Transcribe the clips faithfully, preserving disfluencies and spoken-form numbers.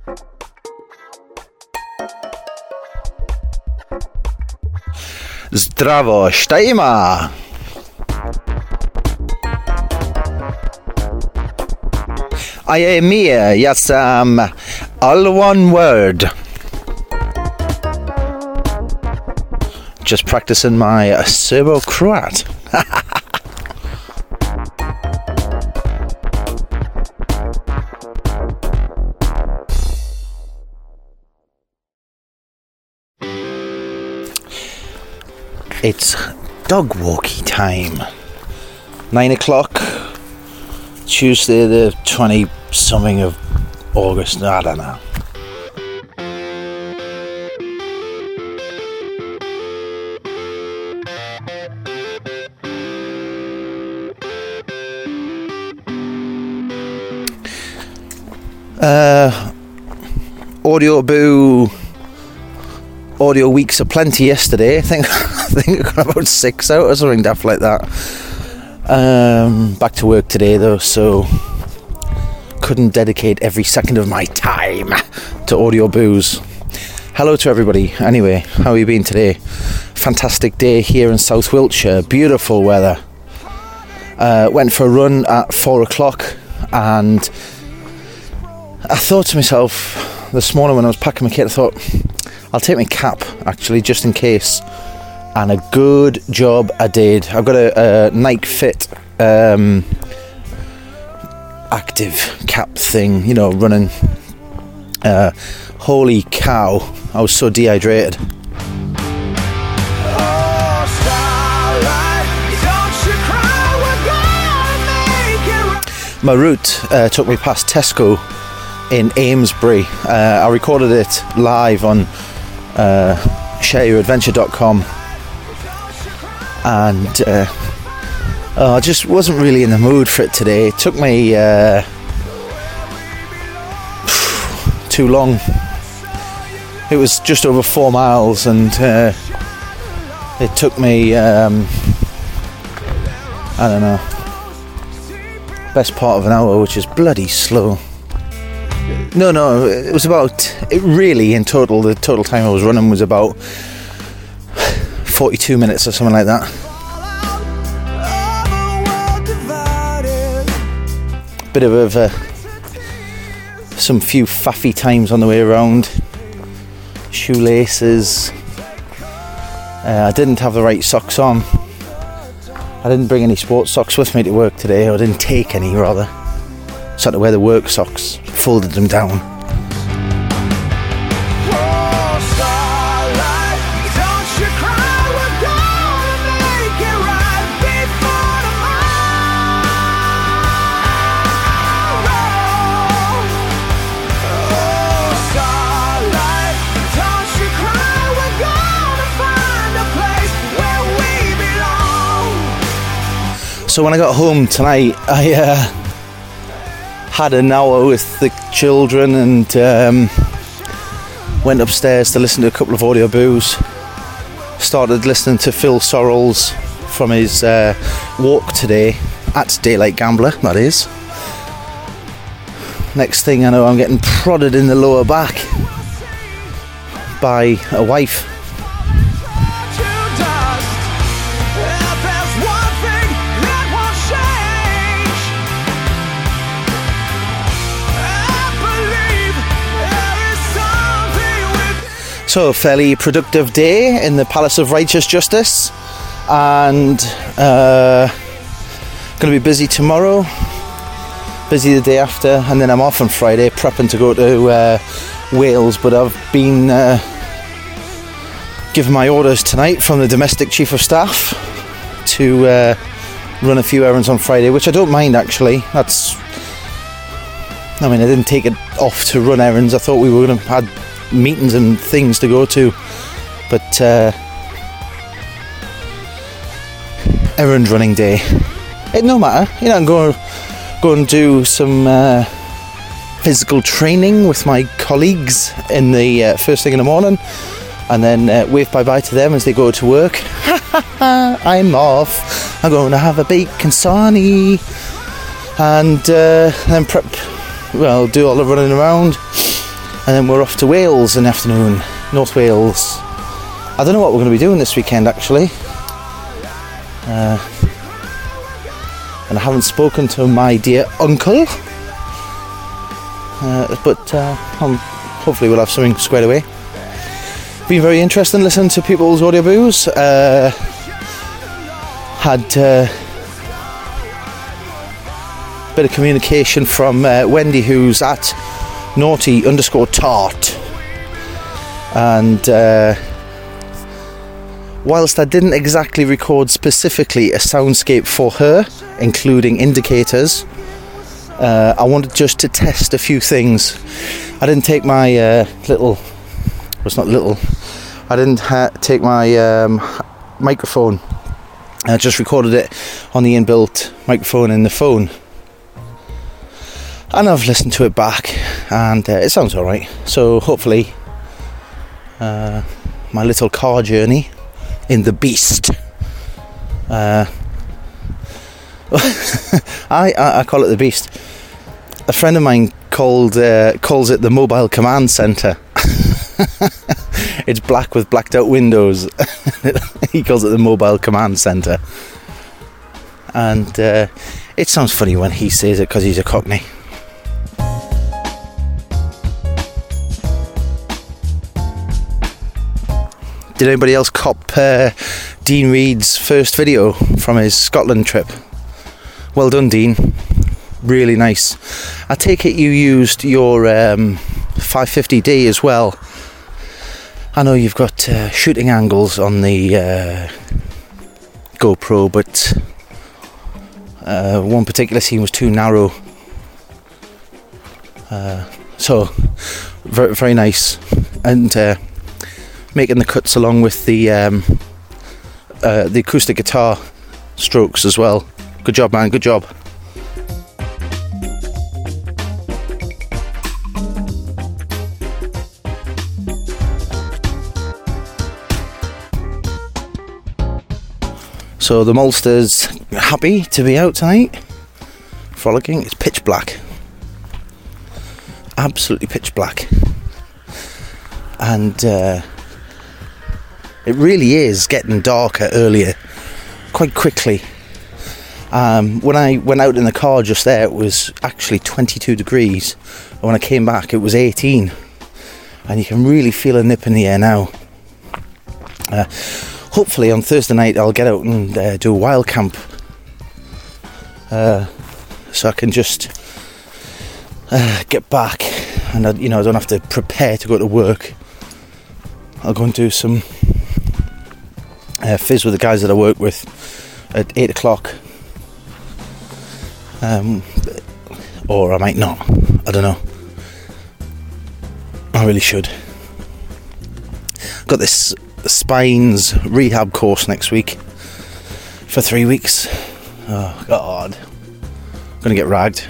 Zdravo, Štajma! A je Mia, ja sam all one word. Just practicing my uh, Serbo-Croat. It's dog walkie time. Nine o'clock, Tuesday the twenty something of August. I don't know. Uh, Audio Boo. Audio weeks aplenty yesterday. I think I think I got about six out or something daft like that. Um, back to work today though, so couldn't dedicate every second of my time to Audio Boos. Hello to everybody. Anyway, how have you been today? Fantastic day here in South Wiltshire. Beautiful weather. Uh, went for a run at four o'clock, and I thought to myself this morning when I was packing my kit, I thought, I'll take my cap, actually, just in case. And a good job I did. I've got a, a Nike Fit um, active cap thing, you know, running. Uh, holy cow, I was so dehydrated. My route uh, took me past Tesco in Amesbury. Uh, I recorded it live on uh, share your adventure dot com, and uh, oh, I just wasn't really in the mood for it today. It took me uh, too long. It was just over four miles, and uh, it took me um, I don't know, best part of an hour, which is bloody slow. No, no, it was about, it really in total, the total time I was running was about forty-two minutes or something like that. Bit of a, some few faffy times on the way around. Shoelaces. Uh, I didn't have the right socks on. I didn't bring any sports socks with me to work today, or didn't take any rather. So I had to wear the work socks, folded them down. So when I got home tonight, I uh, had an hour with the children and um, went upstairs to listen to a couple of audio boos. Started listening to Phil Sorrells from his uh, walk today at Daylight Gambler, that is. Next thing I know, I'm getting prodded in the lower back by a wife. So a fairly productive day in the Palace of Righteous Justice, and uh, going to be busy tomorrow, busy the day after, and then I'm off on Friday prepping to go to uh, Wales. But I've been uh, given my orders tonight from the domestic chief of staff to uh, run a few errands on Friday, which I don't mind actually. That's, I mean, I didn't take it off to run errands. I thought we were going to have meetings and things to go to, but uh, errand running day, it no matter, you know, I'm going go and do some uh, physical training with my colleagues in the uh, first thing in the morning, and then uh, wave bye bye to them as they go to work. I'm off, I'm going to have a bacon sarnie, and uh, then prep, well, do all the running around. And then we're off to Wales in the afternoon, North Wales. I don't know what we're going to be doing this weekend, actually. Uh, and I haven't spoken to my dear uncle. Uh, but uh, um, hopefully we'll have something squared away. Been very interesting listening to people's audio boos. Uh, had a uh, bit of communication from uh, Wendy, who's at naughty underscore tart. And uh, whilst I didn't exactly record specifically a soundscape for her, including indicators, uh, I wanted just to test a few things. I didn't take my uh, little, well, it's not little, I didn't ha- take my um, microphone. I just recorded it on the inbuilt microphone in the phone. And I've listened to it back, and uh, it sounds alright. So hopefully uh, my little car journey in the Beast, uh, I, I I call it the Beast. A friend of mine called uh, calls it the Mobile Command Centre. It's black with blacked out windows. He calls it the Mobile Command Centre, and uh, it sounds funny when he says it because he's a Cockney. Did anybody else cop uh, Dean Reed's first video from his Scotland trip? Well done, Dean. Really nice. I take it you used your um, five fifty D as well. I know you've got uh, shooting angles on the uh, GoPro, but uh, one particular scene was too narrow. Uh, so, very, very nice. And uh, making the cuts along with the um, uh, the acoustic guitar strokes as well. Good job, man, good job. So the Malster's happy to be out tonight, frolicking. It's pitch black, absolutely pitch black, and uh, it really is getting darker earlier, quite quickly. Um, when I went out in the car just there, it was actually twenty-two degrees, and when I came back, it was eighteen, and you can really feel a nip in the air now. Uh, hopefully on Thursday night I'll get out and uh, do a wild camp, uh, so I can just uh, get back, and I, you know I don't have to prepare to go to work. I'll go and do some uh, fizz with the guys that I work with at eight o'clock, um, or I might not. I don't know. I really should. Got this spines rehab course next week for three weeks. Oh God, I'm gonna get ragged.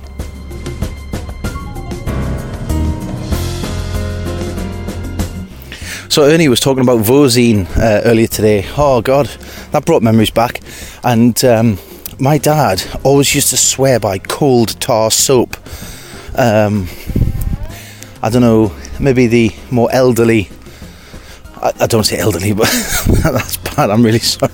So Ernie was talking about Vosine uh, earlier today. Oh God, that brought memories back. And um, my dad always used to swear by cold tar soap. Um, I don't know, maybe the more elderly, I, I don't say elderly, but that's bad, I'm really sorry.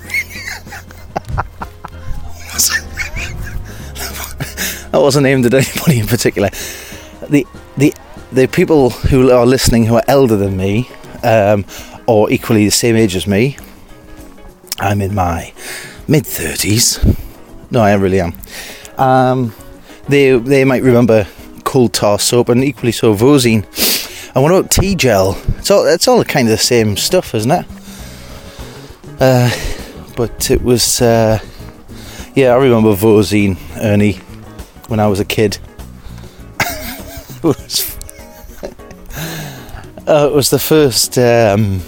That wasn't aimed at anybody in particular. The the the people who are listening who are elder than me, um, or equally the same age as me, I'm in my mid thirties. No, I really am. Um, they they might remember cold tar soap, and equally so Vosine. And what about T-gel? It's all, it's all kind of the same stuff, isn't it? Uh, but it was, uh, yeah, I remember Vosine, Ernie, when I was a kid. it, was, uh, it was the first, um,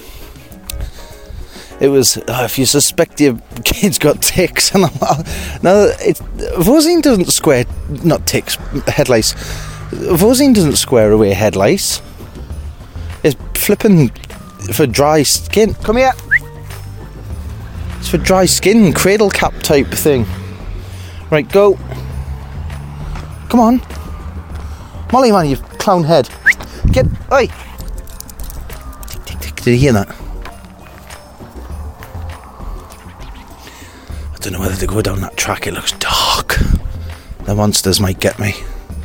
it was, uh, if you suspect your kid's got ticks, and I'm, now, it, Vosine doesn't square, not ticks, head lice. Vosine doesn't square away head lice. It's flipping for dry skin. Come here. It's for dry skin, cradle cap type thing. Right, go. Come on. Molly, man, you clown head. Get, oi! Tick, tick, tick. Did you hear that? I don't know whether to go down that track. It looks dark. The monsters might get me.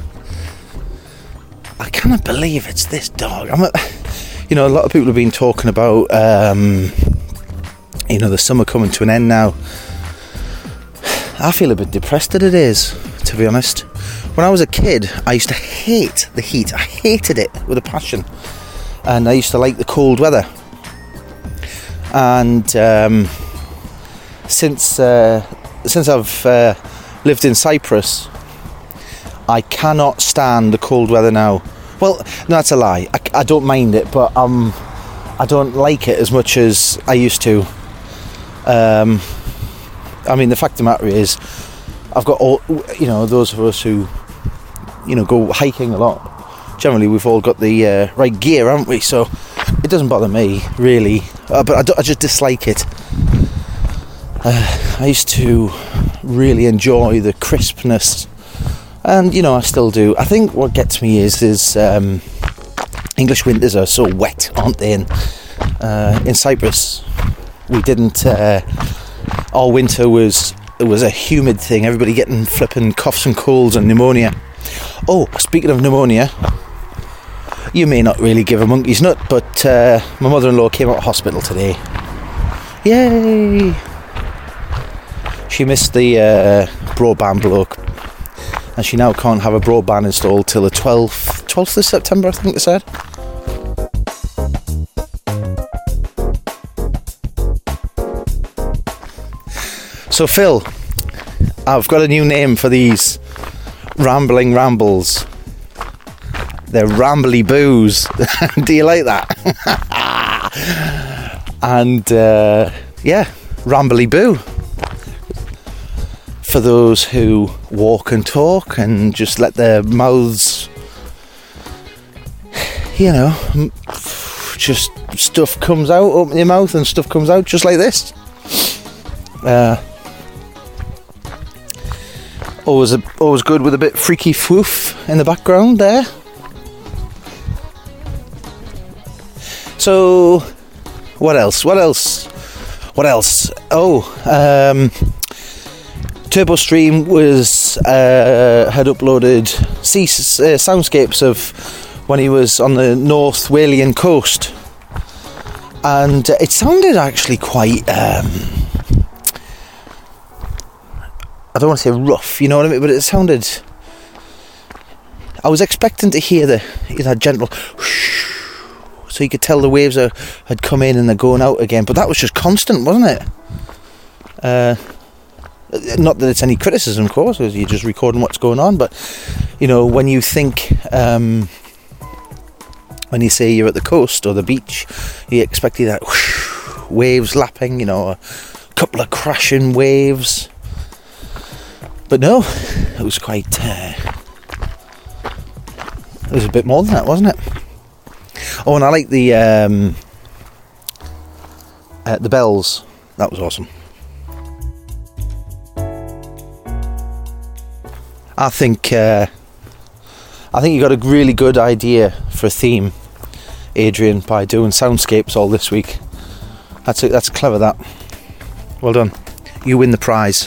I cannot believe it's this dark. I'm a, you know, a lot of people have been talking about, um, you know, the summer coming to an end now. I feel a bit depressed that it is, to be honest. When I was a kid, I used to hate the heat. I hated it with a passion. And I used to like the cold weather. And um, since uh, since I've uh, lived in Cyprus, I cannot stand the cold weather now. Well, no, that's a lie. I, I don't mind it, but um, I don't like it as much as I used to. Um, I mean, the fact of the matter is, I've got all, you know, those of us who, you know, go hiking a lot. Generally, we've all got the uh, right gear, haven't we? So it doesn't bother me, really. Uh, but I, do, I just dislike it. Uh, I used to really enjoy the crispness. And, you know, I still do. I think what gets me is, is um, English winters are so wet, aren't they? And uh, in Cyprus, we didn't... Uh, our winter was it was a humid thing. Everybody getting flipping coughs and colds and pneumonia. Oh, speaking of pneumonia, you may not really give a monkey's nut, but uh, my mother-in-law came out of hospital today. Yay! She missed the uh, broadband bloke. And she now can't have a broadband installed till the twelfth, twelfth of September, I think they said. So Phil, I've got a new name for these rambling rambles. They're rambly boos. Do you like that? And uh, yeah, rambly boo. For those who walk and talk and just let their mouths, you know, just stuff comes out, open your mouth and stuff comes out just like this. Uh, always, a, always good with a bit freaky foof in the background there. So, what else? What else? What else? Oh, um... TurboStream was uh, had uploaded sea, uh, soundscapes of when he was on the North Walian coast, and uh, it sounded actually quite um, I don't want to say rough, you know what I mean, but it sounded, I was expecting to hear the that gentle whoosh, so you could tell the waves are, had come in and they're going out again, but that was just constant, wasn't it? Uh Not that it's any criticism, of course, because you're just recording what's going on, but, you know, when you think, um, when you say you're at the coast or the beach, you expect that whoosh, waves lapping, you know, a couple of crashing waves. But no, it was quite, uh, it was a bit more than that, wasn't it? Oh, and I like the, um, uh, the bells. That was awesome. I think uh, I think you got a really good idea for a theme, Adrian, by doing soundscapes all this week. That's it. That's clever. That. Well done. You win the prize.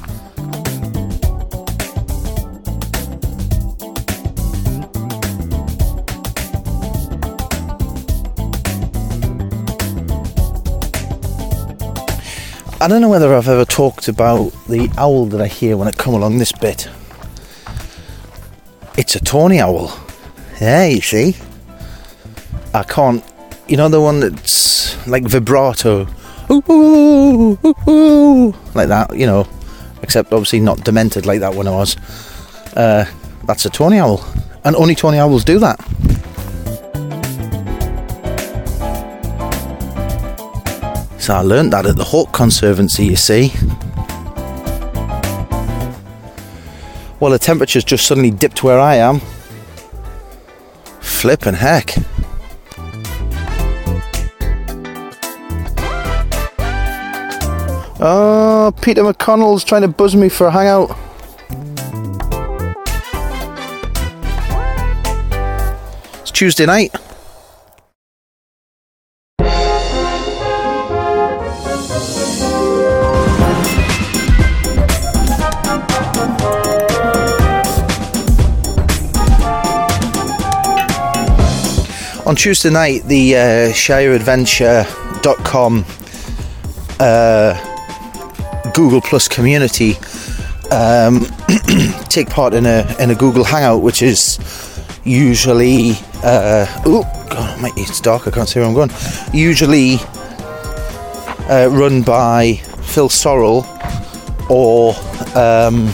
I don't know whether I've ever talked about the owl that I hear when I come along this bit. It's a tawny owl. Yeah, you see. I can't... You know the one that's like vibrato? Ooh, ooh, ooh, ooh, like that, you know. Except obviously not demented like that one was. Uh, that's a tawny owl. And only tawny owls do that. So I learnt that at the Hawk Conservancy, you see. Well, the temperature's just suddenly dipped where I am. Flippin' heck. Oh, Peter McConnell's trying to buzz me for a hangout. It's Tuesday night. On Tuesday night, the uh, shire adventure dot com uh, Google Plus community um, take part in a in a Google Hangout, which is usually uh, oh god, mate, it's dark. I can't see where I'm going. Usually uh, run by Phil Sorrell or um,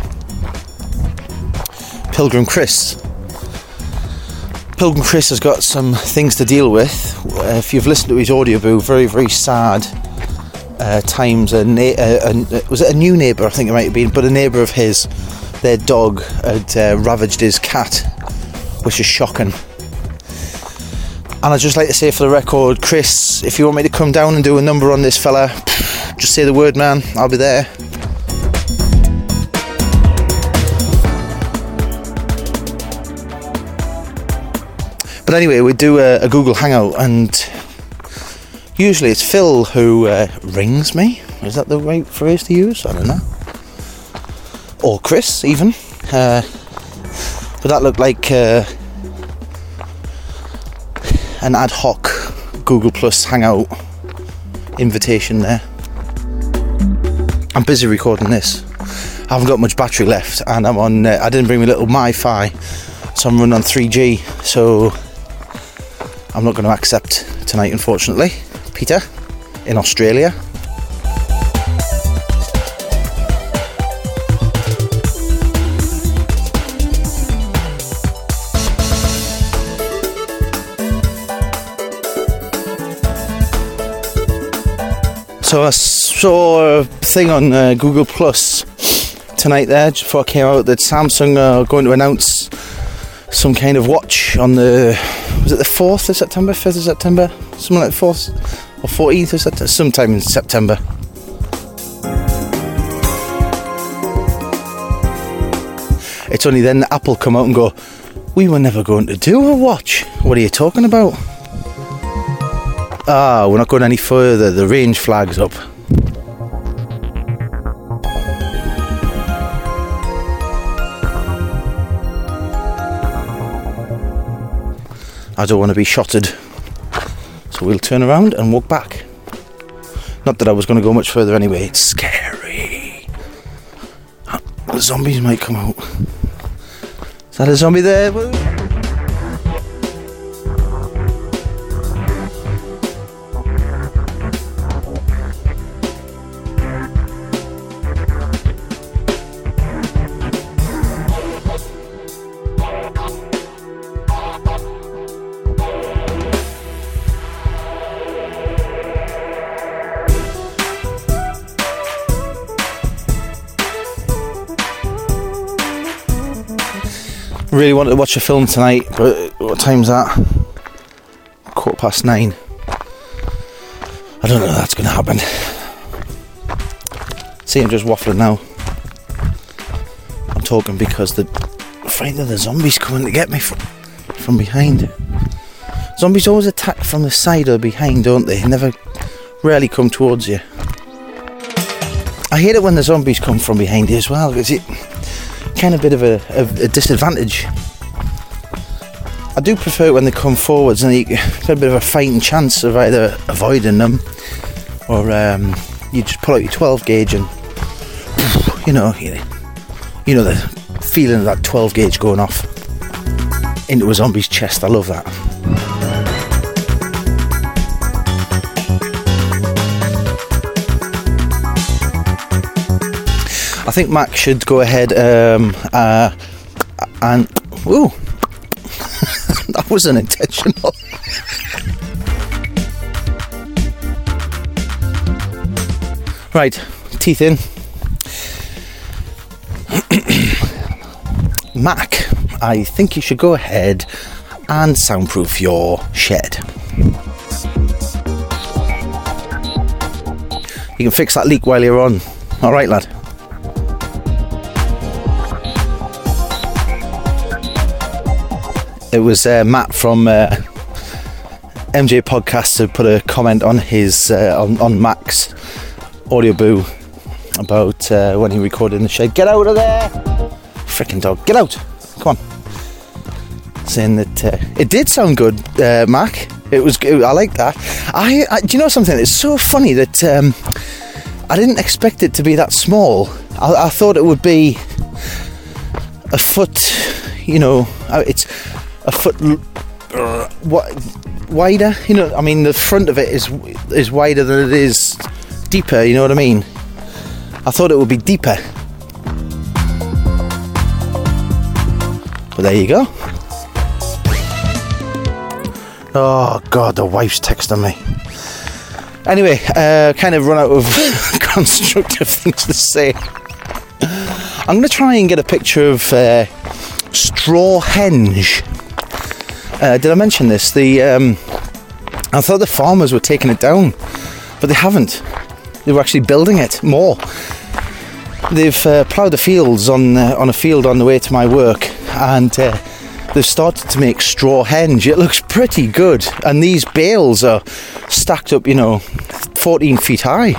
Pilgrim Chris. Pilgrim Chris has got some things to deal with. Uh, if you've listened to his audio, very, very sad uh, times. A, na- a, a was it a new neighbour? I think it might have been, but a neighbour of his, their dog had uh, ravaged his cat, which is shocking. And I'd just like to say for the record, Chris, if you want me to come down and do a number on this fella, just say the word, man. I'll be there. But anyway, we do a, a Google Hangout, and usually it's Phil who uh, rings me. Is that the right phrase to use? I don't know. Or Chris, even. Uh, but that looked like uh, an ad hoc Google Plus Hangout invitation there. I'm busy recording this. I haven't got much battery left, and I'm on. Uh, I didn't bring my little MiFi, so I'm running on three G. So I'm not going to accept tonight, unfortunately. Peter, in Australia. So I saw a thing on uh, Google Plus tonight there, just before I came out, that Samsung are going to announce some kind of watch on the, was it the fourth of September, fifth of September, something like the fourth or fourteenth of September, sometime in September. It's only then that Apple come out and go, we were never going to do a watch. What are you talking about? Ah, we're not going any further, the range flag's up. I don't want to be shotted, so we'll turn around and walk back. Not that I was going to go much further anyway. It's scary. The zombies might come out. Is that a zombie there? Really wanted to watch a film tonight, but what time's that? Quarter past nine. I don't know if that's going to happen. See, I'm just waffling now. I'm talking because the afraid of the zombies coming to get me from, from behind. Zombies always attack from the side or behind, don't they? Never, rarely come towards you. I hate it when the zombies come from behind you as well, because it kind of a bit of a, a, a disadvantage. I do prefer it when they come forwards and you get a bit of a fighting chance of either avoiding them or um, you just pull out your twelve gauge and you know you, you know the feeling of that twelve gauge going off into a zombie's chest. I love that. I think Mac should go ahead um, uh, and... Ooh! That was unintentional. Right, teeth in. Mac, I think you should go ahead and soundproof your shed. You can fix that leak while you're on. Alright, lad. it was uh, Matt from uh, M J Podcast to put a comment on his uh, on, on Mac's Audio Boo about uh, when he recorded in the shed. Get out of there, frickin' dog! Get out! Come on. Saying that uh, it did sound good, uh, Mac. It was. It, I like that. I, I. Do you know something? It's so funny that um, I didn't expect it to be that small. I, I thought it would be a foot. You know, it's a foot uh, wider. You know, I mean, the front of it is is wider than it is deeper. You know what I mean? I thought it would be deeper. But there you go. Oh God, the wife's texting me. Anyway, uh, kind of run out of constructive things to say. I'm going to try and get a picture of uh, Strawhenge. Uh, did I mention this? The um, I thought the farmers were taking it down, but they haven't. They were actually building it more. They've uh, ploughed the fields on uh, on a field on the way to my work, and uh, they've started to make Strawhenge. It looks pretty good, and these bales are stacked up, you know, fourteen feet high.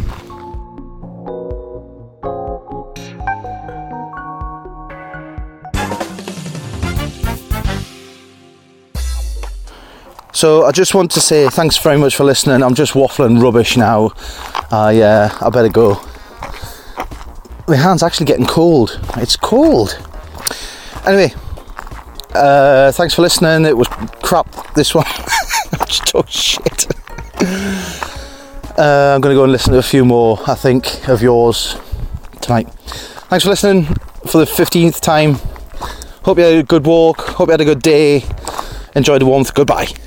So I just want to say thanks very much for listening. I'm just waffling rubbish now. I uh, I better go. My hand's actually getting cold. It's cold. Anyway, uh, thanks for listening. It was crap, this one. I just talk shit. uh, I'm going to go and listen to a few more, I think, of yours tonight. Thanks for listening for the fifteenth time. Hope you had a good walk. Hope you had a good day. Enjoy the warmth. Goodbye.